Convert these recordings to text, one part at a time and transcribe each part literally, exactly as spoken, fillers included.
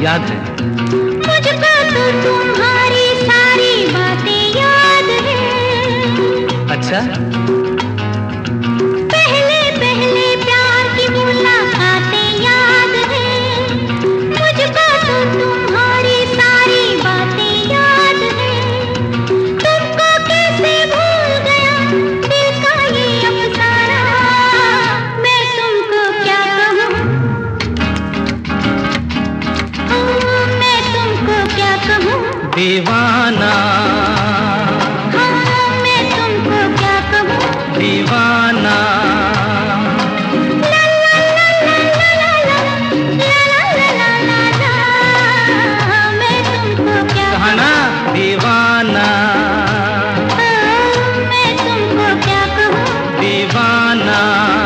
याद है। मुझको तो तुम्हारी सारी बातें याद है। अच्छा, पहले पहले प्यार की मुलाकातें याद है। मुझको तो तुम्हारी सारी बातें याद है। तुमको कैसे भूल गया दिल का ये अफसाना, मैं तुमको क्या कहूँ, मैं तुमको क्या कहूँ। दीवाना, हाँ मैं तुमको क्या कहूँ। दीवाना, ला ला ला ला ला ला ला ला ला ला ला, मैं तुमको क्या कहा ना दीवाना, कहूँ, मैं तुमको क्या कहूँ। दीवाना।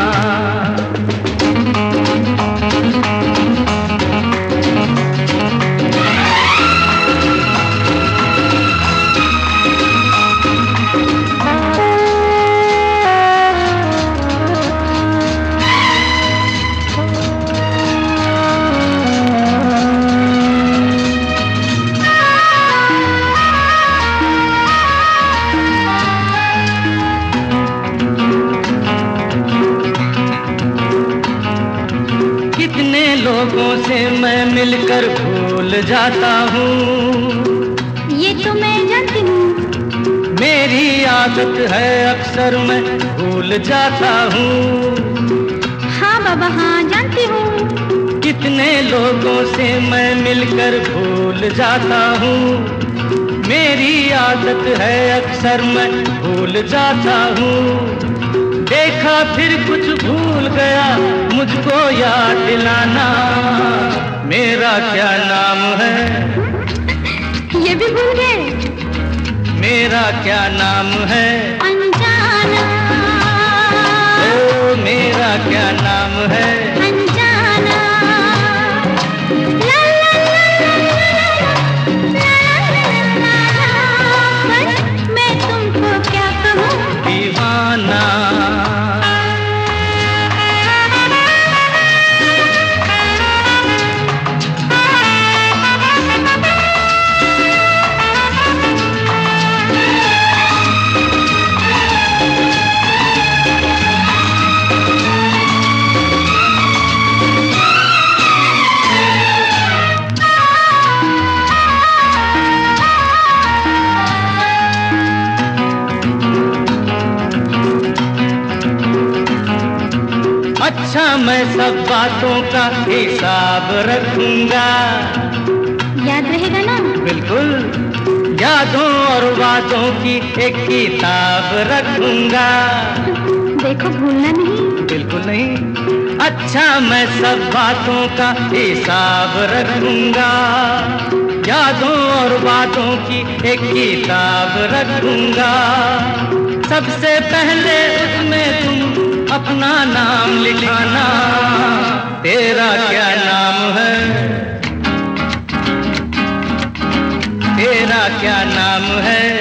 कितने लोगों से मैं मिलकर भूल जाता हूँ, ये तो मैं जानती हूँ। मेरी आदत है अक्सर मैं भूल जाता हूँ। हाँ बाबा हाँ जानती हूँ। कितने लोगों से मैं मिलकर भूल जाता हूँ, मेरी आदत है अक्सर मैं भूल जाता हूँ। देखा फिर कुछ भूल गया, मुझको याद दिलाना, मेरा क्या नाम है। ये भी भूल गए। मेरा क्या नाम है। अनजाना, ओ मेरा क्या नाम है। अनजाना, ला ला ला ला ला ला ला ला, बस मैं तुमको क्या कहूँ। दीवाना, अच्छा मैं सब बातों का हिसाब रखूंगा। याद रहेगा ना। बिल्कुल, यादों और वादों की एक किताब रखूंगा। देखो भूलना नहीं। बिल्कुल नहीं। अच्छा मैं सब बातों का हिसाब रखूंगा, यादों और वादों की एक किताब रखूंगा। सबसे पहले उसमें तुम अपना नाम लिखाना, तेरा क्या नाम है। तेरा क्या नाम है।